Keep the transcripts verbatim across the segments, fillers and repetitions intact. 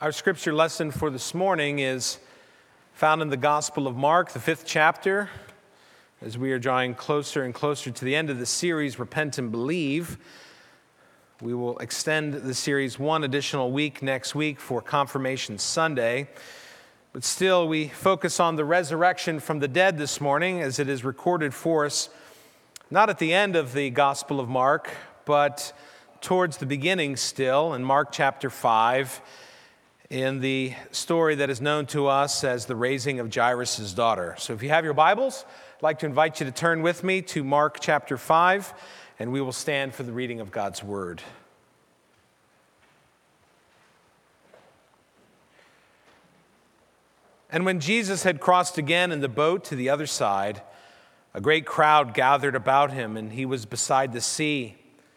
Our scripture lesson for this morning is found in the Gospel of Mark, the fifth chapter. As we are drawing closer and closer to the end of the series, Repent and Believe, we will extend the series one additional week next week for Confirmation Sunday. But still, we focus on the resurrection from the dead this morning as it is recorded for us, not at the end of the Gospel of Mark, but towards the beginning still in Mark chapter five, in the story that is known to us as the raising of Jairus' daughter. So if you have your Bibles, I'd like to invite you to turn with me to Mark chapter five, and we will stand for the reading of God's word. And when Jesus had crossed again in the boat to the other side, a great crowd gathered about him, and he was beside the sea.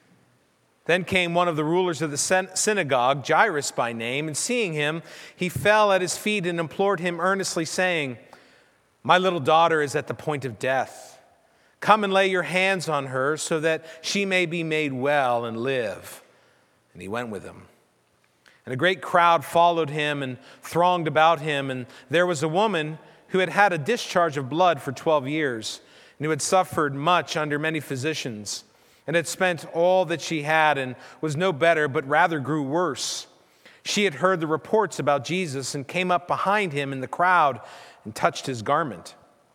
Then came one of the rulers of the synagogue, Jairus by name, and seeing him, he fell at his feet and implored him earnestly, saying, "My little daughter is at the point of death. Come and lay your hands on her so that she may be made well and live." And he went with him. And a great crowd followed him and thronged about him. And there was a woman who had had a discharge of blood for twelve years, and who had suffered much under many physicians, and had spent all that she had and was no better, but rather grew worse. She had heard the reports about Jesus and came up behind him in the crowd and touched his garment.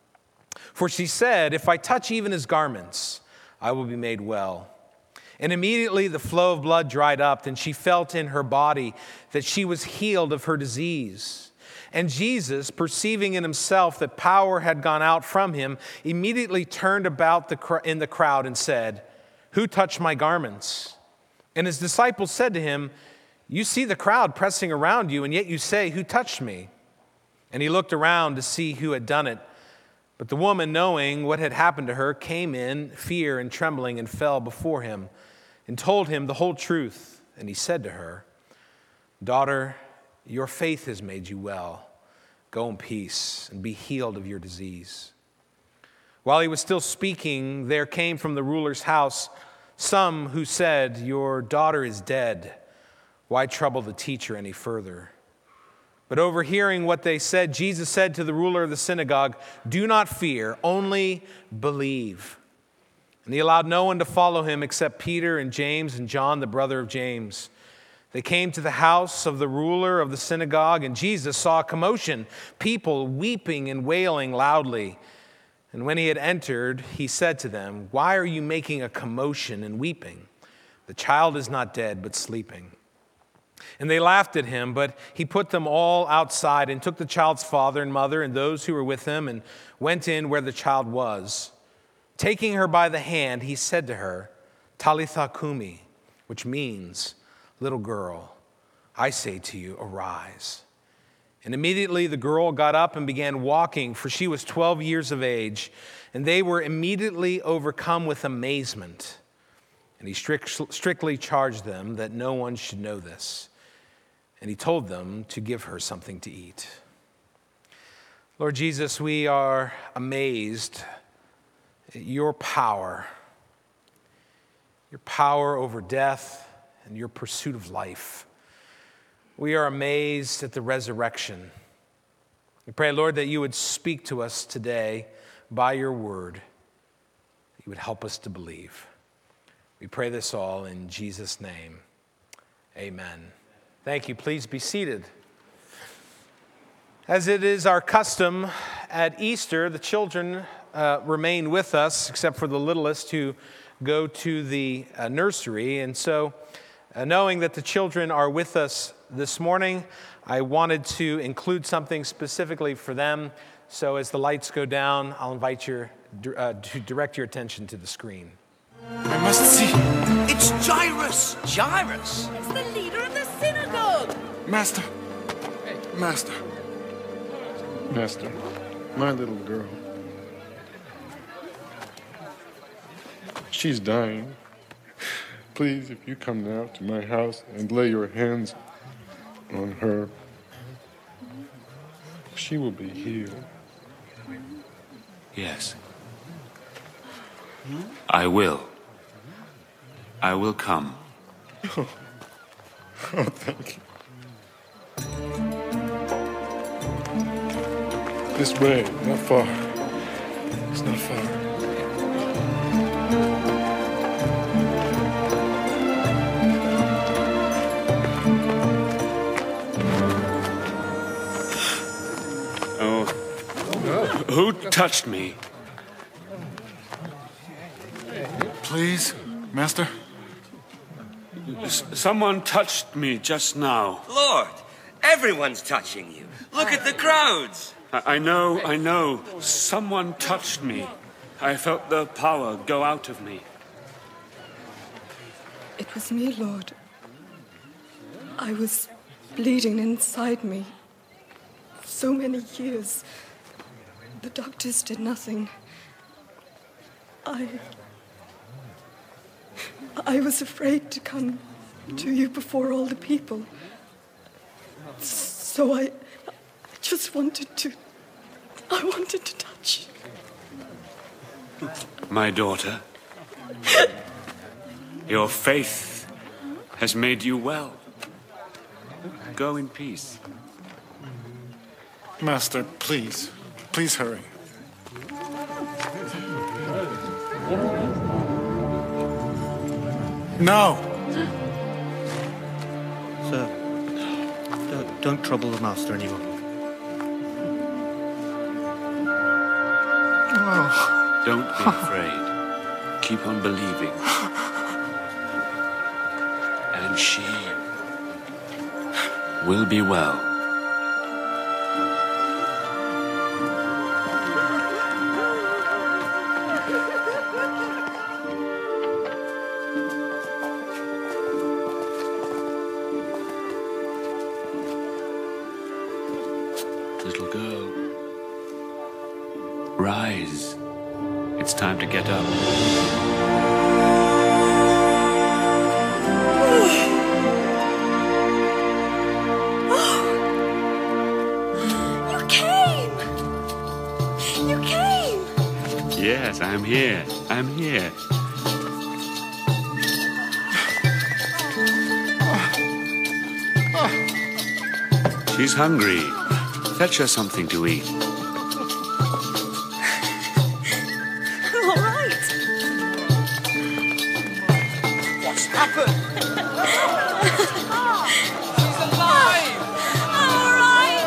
For she said, "If I touch even his garments, I will be made well." And immediately the flow of blood dried up, and she felt in her body that she was healed of her disease. And Jesus, perceiving in himself that power had gone out from him, immediately turned about the, in the crowd and said, "Who touched my garments?" And his disciples said to him, "You see the crowd pressing around you, and yet you say, 'Who touched me?'" And he looked around to see who had done it. But the woman, knowing what had happened to her, came in fear and trembling and fell before him and told him the whole truth. And he said to her, "Daughter, your faith has made you well. Go in peace and be healed of your disease." While he was still speaking, there came from the ruler's house some who said, "Your daughter is dead. Why trouble the teacher any further?" But overhearing what they said, Jesus said to the ruler of the synagogue, "Do not fear, only believe." And he allowed no one to follow him except Peter and James and John, the brother of James. They came to the house of the ruler of the synagogue, and Jesus saw a commotion, people weeping and wailing loudly. And when he had entered, he said to them, "Why are you making a commotion and weeping? The child is not dead, but sleeping." And they laughed at him, but he put them all outside and took the child's father and mother and those who were with him and went in where the child was. Taking her by the hand, he said to her, "Talitha kumi," which means, "Little girl, I say to you, arise." And immediately the girl got up and began walking, for she was twelve years of age. And they were immediately overcome with amazement. And he strict, strictly charged them that no one should know this. And he told them to give her something to eat. Lord Jesus, we are amazed at your power, your power over death and your pursuit of life. We are amazed at the resurrection. We pray, Lord, that you would speak to us today by your word. That you would help us to believe. We pray this all in Jesus' name. Amen. Thank you. Please be seated. As it is our custom at Easter, the children uh, remain with us, except for the littlest who go to the uh, nursery. And so, uh, knowing that the children are with us this morning, I wanted to include something specifically for them. So as the lights go down, I'll invite you uh, to direct your attention to the screen. I must see. It's Jairus! Jairus? It's the leader of the synagogue! Master. Master. Master, my little girl. She's dying. Please, if you come now to my house and lay your hands on her, she will be healed. Yes. I will. I will come. Oh, oh thank you. This way, not far. It's not far. Oh, who touched me? Please, Master? S- someone touched me just now. Lord, everyone's touching you. Look at the crowds. I, I know, I know. Someone touched me. I felt the power go out of me. It was me, Lord. I was bleeding inside me. So many years. The doctors did nothing. I... I was afraid to come to you before all the people. So I... I just wanted to... I wanted to touch you. My daughter, your faith has made you well. Go in peace. Master, please. Please hurry. No! Sir, don't, don't trouble the master anymore. Oh. Don't be afraid. Keep on believing. And she will be well. Little girl, rise. It's time to get up. You came! You came! Yes, I'm here. I'm here. She's hungry. Fetch her something to eat. All right. What's happened? She's alive! All right.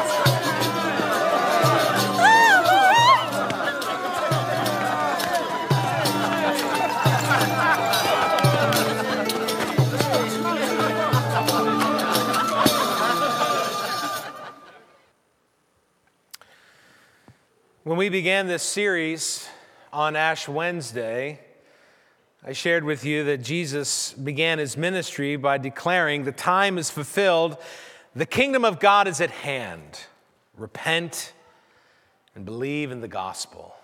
When we began this series on Ash Wednesday, I shared with you that Jesus began his ministry by declaring, "The time is fulfilled, the kingdom of God is at hand. Repent and believe in the gospel."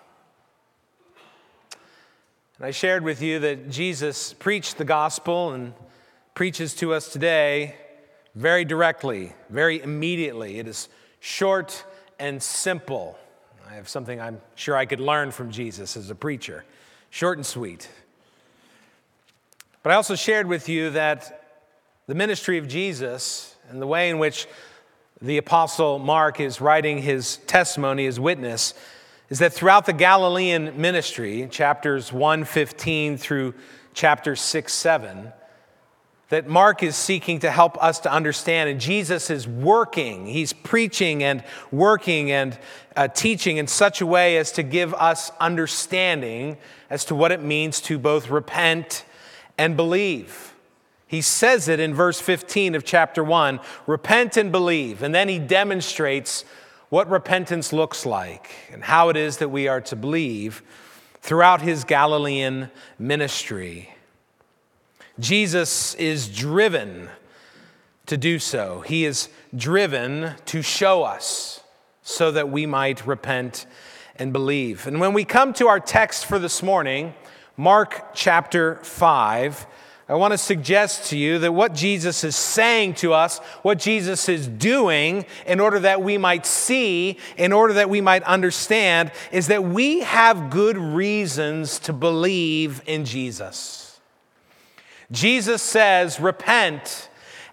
And I shared with you that Jesus preached the gospel and preaches to us today very directly, very immediately. It is short and simple. I have something I'm sure I could learn from Jesus as a preacher. Short and sweet. But I also shared with you that the ministry of Jesus and the way in which the Apostle Mark is writing his testimony, his witness, is that throughout the Galilean ministry, chapters one fifteen through chapter six seven, that Mark is seeking to help us to understand, and Jesus is working. He's preaching and working and uh, teaching in such a way as to give us understanding as to what it means to both repent and believe. He says it in verse fifteen of chapter one, repent and believe. And then he demonstrates what repentance looks like and how it is that we are to believe throughout his Galilean ministry. Jesus is driven to do so. He is driven to show us so that we might repent and believe. And when we come to our text for this morning, Mark chapter five, I want to suggest to you that what Jesus is saying to us, what Jesus is doing in order that we might see, in order that we might understand, is that we have good reasons to believe in Jesus. Jesus says, repent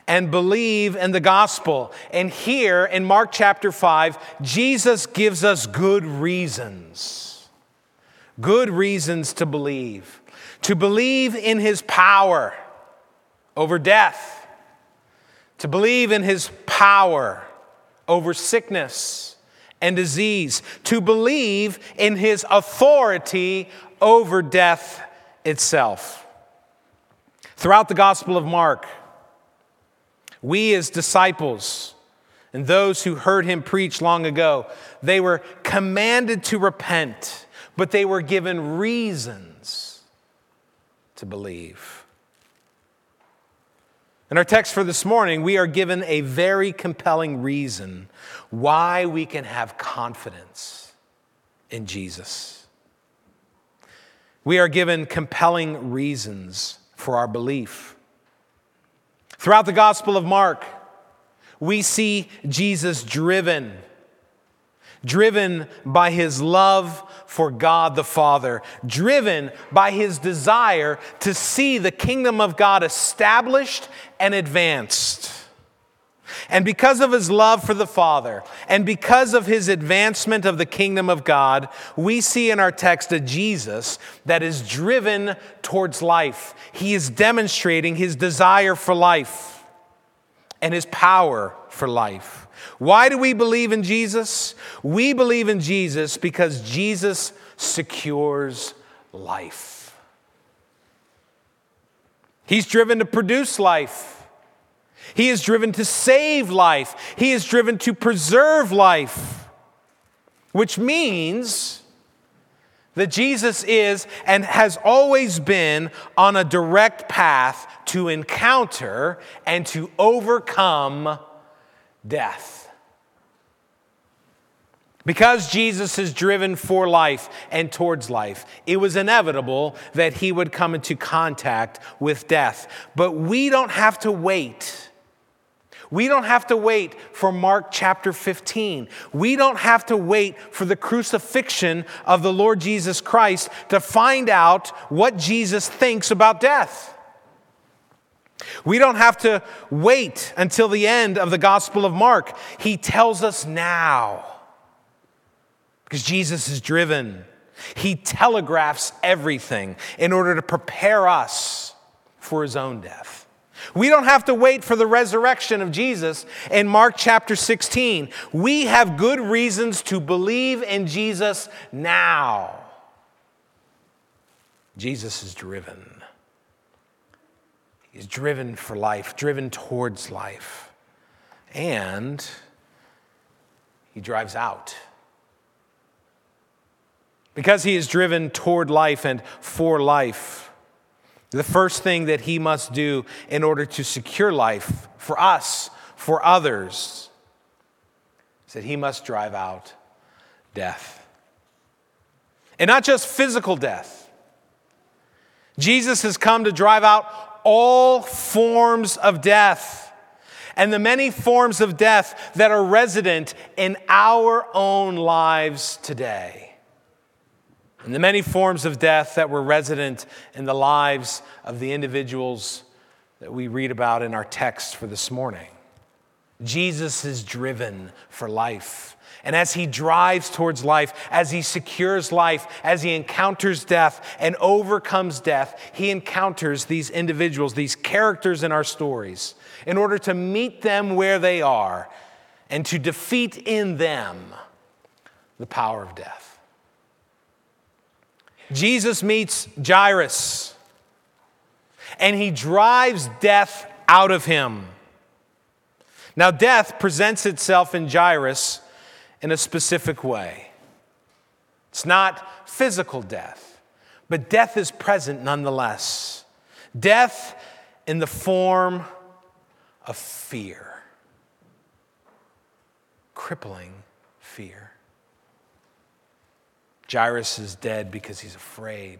and believe in the gospel. And here in Mark chapter five, Jesus gives us good reasons. Good reasons to believe. To believe in his power over death. To believe in his power over sickness and disease. To believe in his authority over death itself. Throughout the Gospel of Mark, we as disciples and those who heard him preach long ago, they were commanded to repent, but they were given reasons to believe. In our text for this morning, we are given a very compelling reason why we can have confidence in Jesus. We are given compelling reasons for our belief. Throughout the Gospel of Mark, we see Jesus driven, driven by his love for God the Father, driven by his desire to see the kingdom of God established and advanced. And because of his love for the Father, and because of his advancement of the kingdom of God, we see in our text a Jesus that is driven towards life. He is demonstrating his desire for life and his power for life. Why do we believe in Jesus? We believe in Jesus because Jesus secures life. He's driven to produce life. He is driven to save life. He is driven to preserve life, which means that Jesus is and has always been on a direct path to encounter and to overcome death. Because Jesus is driven for life and towards life, it was inevitable that he would come into contact with death. But we don't have to wait. We don't have to wait for Mark chapter fifteen. We don't have to wait for the crucifixion of the Lord Jesus Christ to find out what Jesus thinks about death. We don't have to wait until the end of the Gospel of Mark. He tells us now. Because Jesus is driven. He telegraphs everything in order to prepare us for his own death. We don't have to wait for the resurrection of Jesus in Mark chapter sixteen. We have good reasons to believe in Jesus now. Jesus is driven. He's driven for life, driven towards life. And he drives out. Because he is driven toward life and for life, the first thing that he must do in order to secure life for us, for others, is that he must drive out death. And not just physical death. Jesus has come to drive out all forms of death and the many forms of death that are resident in our own lives today. And the many forms of death that were resident in the lives of the individuals that we read about in our text for this morning. Jesus is driven for life. And as he drives towards life, as he secures life, as he encounters death and overcomes death, he encounters these individuals, these characters in our stories, in order to meet them where they are and to defeat in them the power of death. Jesus meets Jairus, and he drives death out of him. Now, death presents itself in Jairus in a specific way. It's not physical death, but death is present nonetheless. Death in the form of fear, crippling fear. Jairus is dead because he's afraid.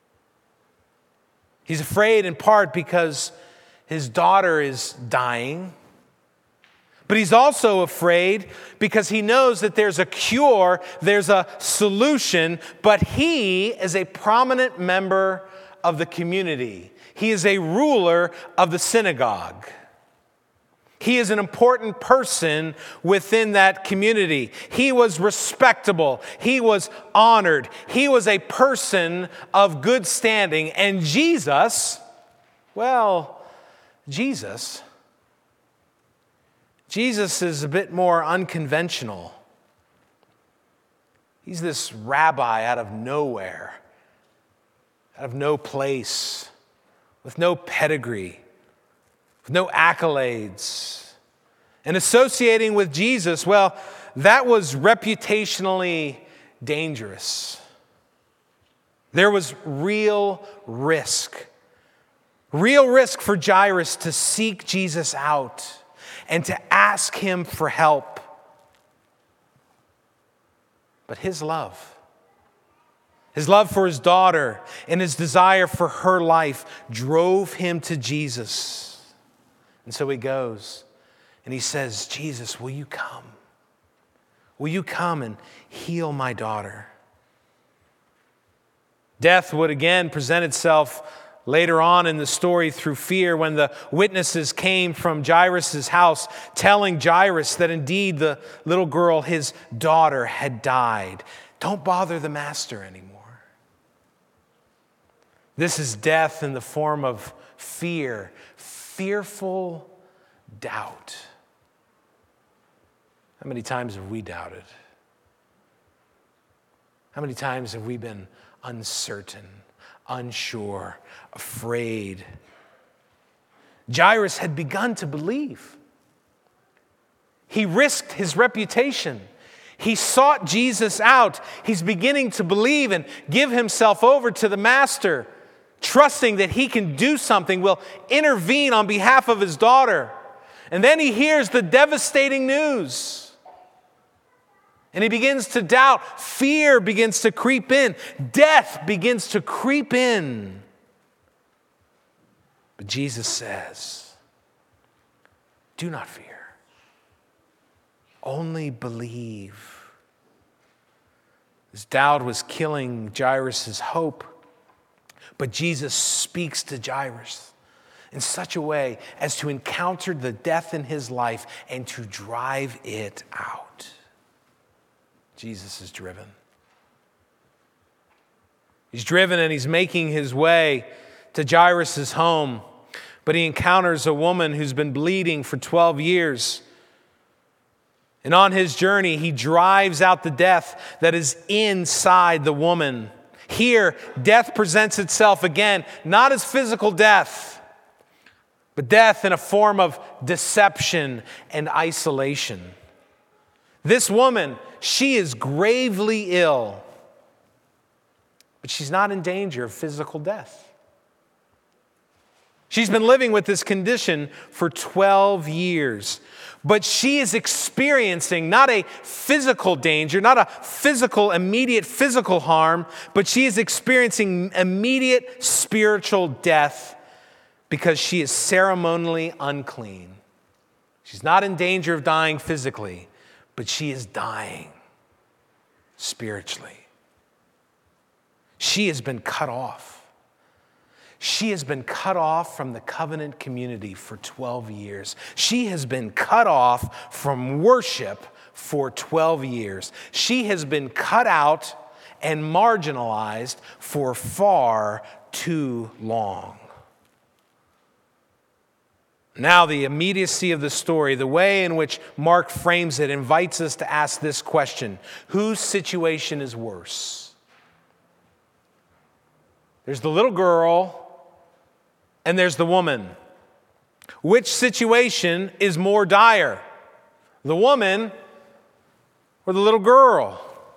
He's afraid in part because his daughter is dying. But he's also afraid because he knows that there's a cure, there's a solution, but he is a prominent member of the community. He is a ruler of the synagogue. He is an important person within that community. He was respectable. He was honored. He was a person of good standing. And Jesus, well, Jesus, Jesus is a bit more unconventional. He's this rabbi out of nowhere, out of no place, with no pedigree, with no accolades. And associating with Jesus, well, that was reputationally dangerous. There was real risk. Real risk for Jairus to seek Jesus out and to ask him for help. But his love, his love for his daughter and his desire for her life drove him to Jesus. And so he goes and he says, Jesus, will you come? Will you come and heal my daughter? Death would again present itself later on in the story through fear when the witnesses came from Jairus' house telling Jairus that indeed the little girl, his daughter, had died. Don't bother the master anymore. This is death in the form of fear, fearful doubt. How many times have we doubted? How many times have we been uncertain, unsure, afraid? Jairus had begun to believe. He risked his reputation. He sought Jesus out. He's beginning to believe and give himself over to the master, trusting that he can do something, will intervene on behalf of his daughter. And then he hears the devastating news. And he begins to doubt. Fear begins to creep in. Death begins to creep in. But Jesus says, do not fear. Only believe. This doubt was killing Jairus' hope. But Jesus speaks to Jairus in such a way as to encounter the death in his life and to drive it out. Jesus is driven. He's driven and he's making his way to Jairus' home, but he encounters a woman who's been bleeding for twelve years. And on his journey, he drives out the death that is inside the woman. Here, death presents itself again, not as physical death, but death in a form of deception and isolation. This woman, she is gravely ill, but she's not in danger of physical death. She's been living with this condition for twelve years, but she is experiencing not a physical danger, not a physical, immediate physical harm, but she is experiencing immediate spiritual death because she is ceremonially unclean. She's not in danger of dying physically, but she is dying spiritually. She has been cut off. She has been cut off from the covenant community for twelve years. She has been cut off from worship for twelve years. She has been cut out and marginalized for far too long. Now, the immediacy of the story, the way in which Mark frames it, invites us to ask this question: whose situation is worse? There's the little girl and there's the woman. Which situation is more dire? The woman or the little girl?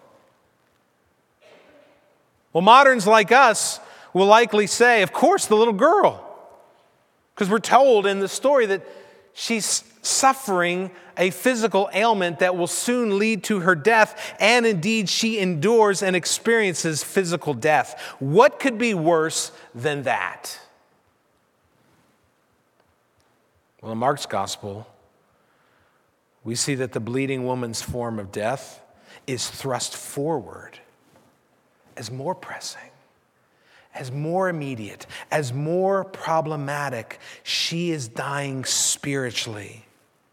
Well, moderns like us will likely say, of course, the little girl. Because we're told in the story that she's suffering a physical ailment that will soon lead to her death, and indeed she endures and experiences physical death. What could be worse than that? Well, in Mark's gospel, we see that the bleeding woman's form of death is thrust forward as more pressing, as more immediate, as more problematic. She is dying spiritually.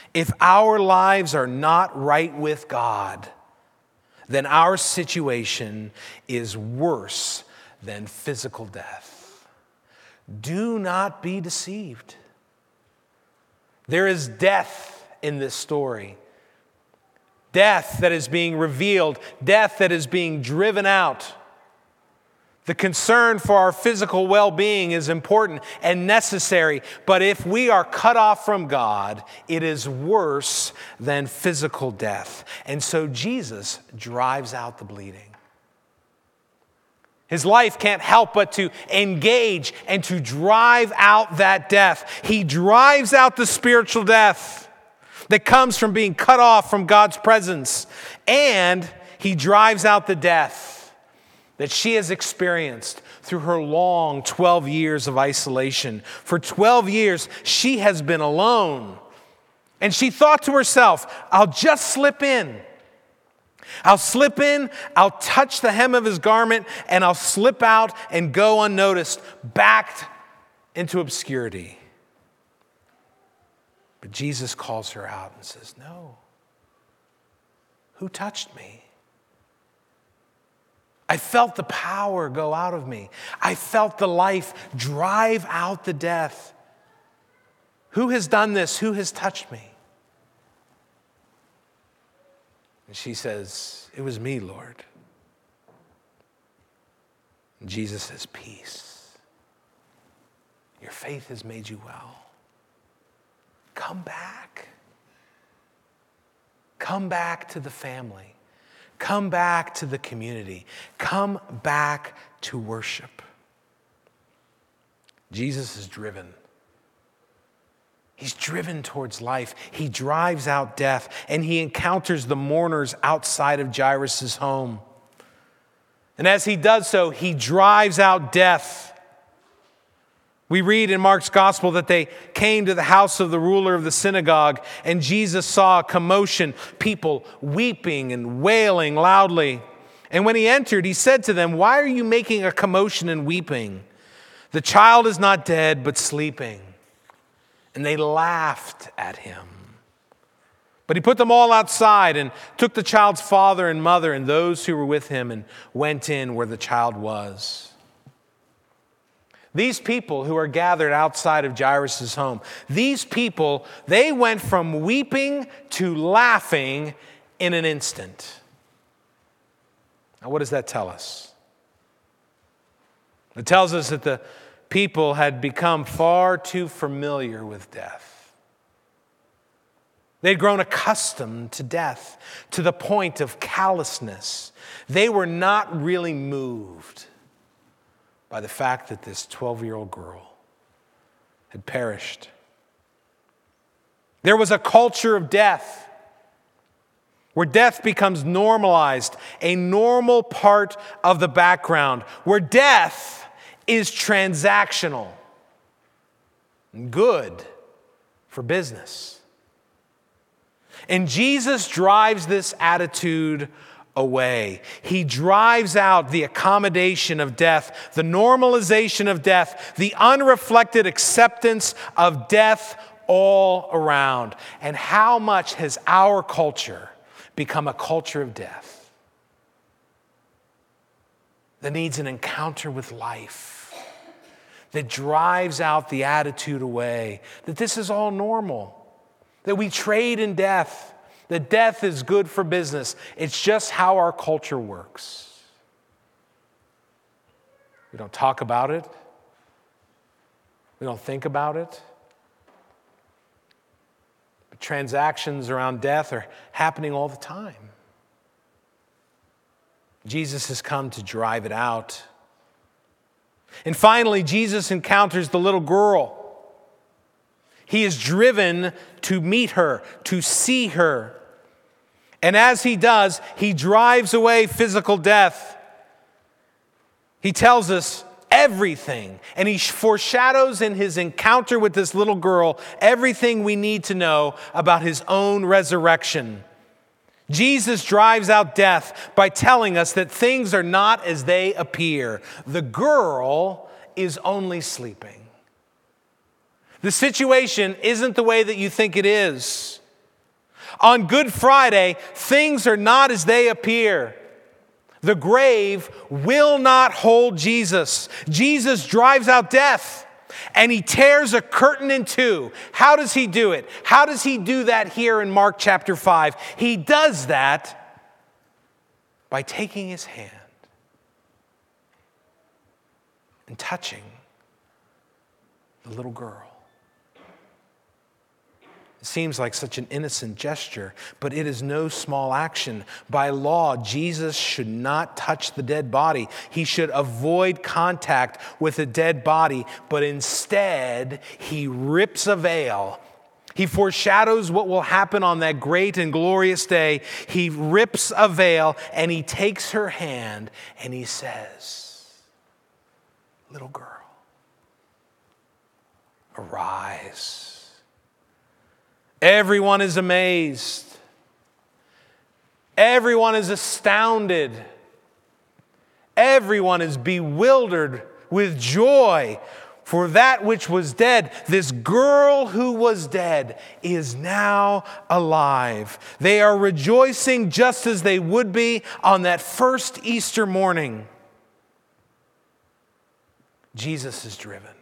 If our lives are not right with God, then our situation is worse than physical death. Do not be deceived. There is death in this story. Death that is being revealed, death that is being driven out. The concern for our physical well-being is important and necessary, but if we are cut off from God, it is worse than physical death. And so Jesus drives out the bleeding. His life can't help but to engage and to drive out that death. He drives out the spiritual death that comes from being cut off from God's presence. And he drives out the death that she has experienced through her long twelve years of isolation. For twelve years, she has been alone. And she thought to herself, I'll just slip in. I'll slip in, I'll touch the hem of his garment, and I'll slip out and go unnoticed, back into obscurity. But Jesus calls her out and says, no. Who touched me? I felt the power go out of me. I felt the life drive out the death. Who has done this? Who has touched me? And she says, it was me, Lord. And Jesus says, peace. Your faith has made you well. Come back. Come back to the family. Come back to the community. Come back to worship. Jesus is driven. He's driven towards life. He drives out death, and he encounters the mourners outside of Jairus' home. And as he does so, he drives out death. We read in Mark's gospel that they came to the house of the ruler of the synagogue, and Jesus saw a commotion, people weeping and wailing loudly. And when he entered, he said to them, why are you making a commotion and weeping? The child is not dead, but sleeping. And they laughed at him. But he put them all outside and took the child's father and mother and those who were with him and went in where the child was. These people who are gathered outside of Jairus' home, these people, they went from weeping to laughing in an instant. Now, what does that tell us? It tells us that the people had become far too familiar with death. They'd grown accustomed to death to the point of callousness. They were not really moved by the fact that this twelve-year-old girl had perished. There was a culture of death where death becomes normalized, a normal part of the background, where death is transactional and good for business. And Jesus drives this attitude away. He drives out the accommodation of death, the normalization of death, the unreflected acceptance of death all around. And how much has our culture become a culture of death that needs an encounter with life, that drives out the attitude away that this is all normal, that we trade in death, that death is good for business. It's just how our culture works. We don't talk about it. We don't think about it. But transactions around death are happening all the time. Jesus has come to drive it out. And finally, Jesus encounters the little girl. He is driven to meet her, to see her. And as he does, he drives away physical death. He tells us everything, and he foreshadows in his encounter with this little girl everything we need to know about his own resurrection. Jesus drives out death by telling us that things are not as they appear. The girl is only sleeping. The situation isn't the way that you think it is. On Good Friday, things are not as they appear. The grave will not hold Jesus. Jesus drives out death, and he tears a curtain in two. How does he do it? How does he do that here in Mark chapter five? He does that by taking his hand and touching the little girl. It seems like such an innocent gesture, but it is no small action. By law, Jesus should not touch the dead body. He should avoid contact with a dead body, but instead, he rips a veil. He foreshadows what will happen on that great and glorious day. He rips a veil and he takes her hand and he says, "Little girl, arise." Everyone is amazed. Everyone is astounded. Everyone is bewildered with joy, for that which was dead, this girl who was dead, is now alive. They are rejoicing just as they would be on that first Easter morning. Jesus is driven.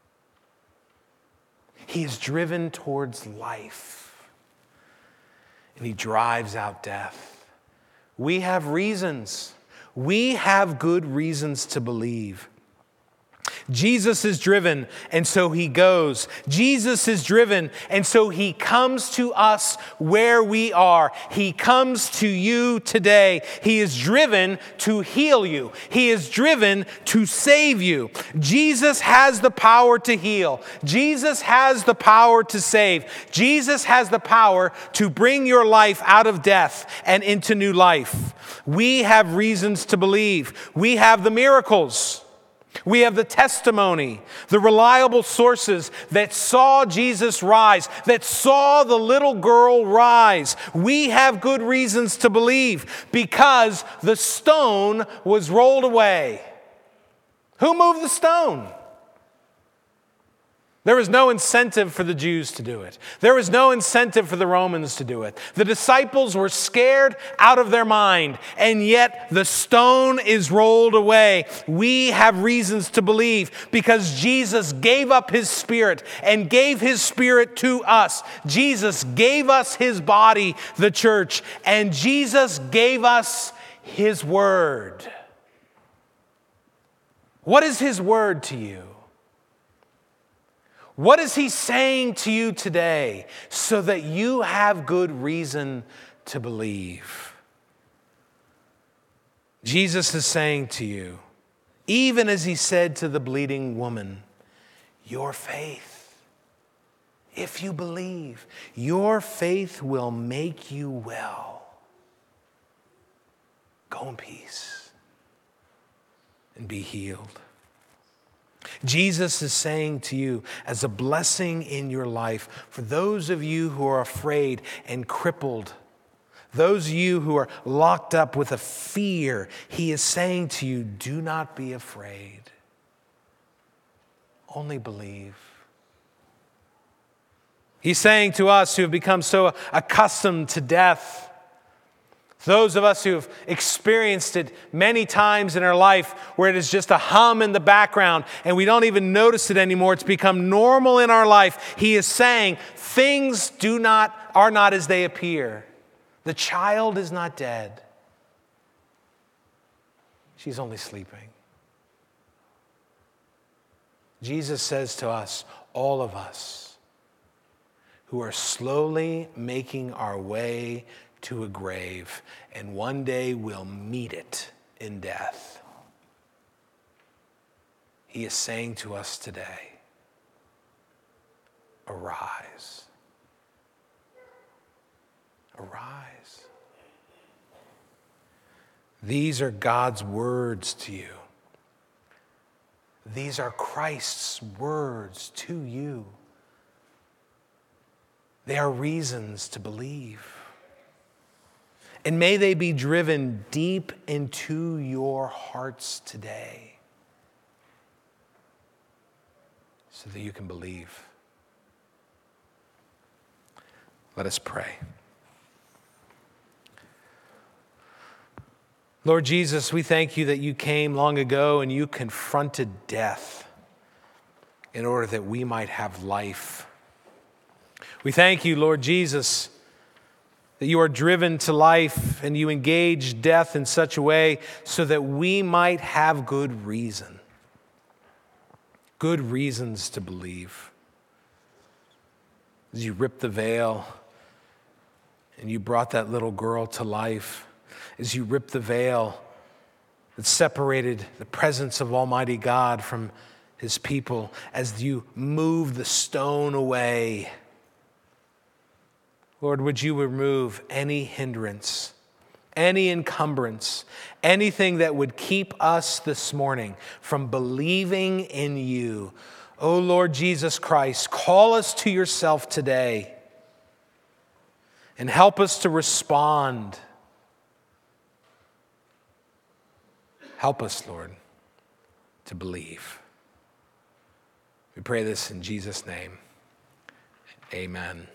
He is driven towards life, and he drives out death. We have reasons. We have good reasons to believe. Jesus is driven, and so he goes. Jesus is driven, and so he comes to us where we are. He comes to you today. He is driven to heal you. He is driven to save you. Jesus has the power to heal. Jesus has the power to save. Jesus has the power to bring your life out of death and into new life. We have reasons to believe. We have the miracles. We have the testimony, the reliable sources that saw Jesus rise, that saw the little girl rise. We have good reasons to believe because the stone was rolled away. Who moved the stone? There was no incentive for the Jews to do it. There was no incentive for the Romans to do it. The disciples were scared out of their mind, and yet the stone is rolled away. We have reasons to believe because Jesus gave up his spirit and gave his spirit to us. Jesus gave us his body, the church, and Jesus gave us his word. What is his word to you? What is he saying to you today so that you have good reason to believe? Jesus is saying to you, even as he said to the bleeding woman, your faith, if you believe, your faith will make you well. Go in peace and be healed. Jesus is saying to you, as a blessing in your life, for those of you who are afraid and crippled, those of you who are locked up with a fear, he is saying to you, do not be afraid. Only believe. He's saying to us who have become so accustomed to death, those of us who have experienced it many times in our life where it is just a hum in the background and we don't even notice it anymore. It's become normal in our life. He is saying things do not, are not as they appear. The child is not dead. She's only sleeping. Jesus says to us, all of us who are slowly making our way to a grave, and one day we'll meet it in death. He is saying to us today, arise. Arise. These are God's words to you. These are Christ's words to you. They are reasons to believe. And may they be driven deep into your hearts today so that you can believe. Let us pray. Lord Jesus, we thank you that you came long ago and you confronted death in order that we might have life. We thank you, Lord Jesus, that you are driven to life and you engage death in such a way so that we might have good reason, good reasons to believe. As you ripped the veil and you brought that little girl to life, as you ripped the veil that separated the presence of Almighty God from his people, as you moved the stone away, Lord, would you remove any hindrance, any encumbrance, anything that would keep us this morning from believing in you. Oh Lord Jesus Christ, call us to yourself today and help us to respond. Help us, Lord, to believe. We pray this in Jesus' name. Amen.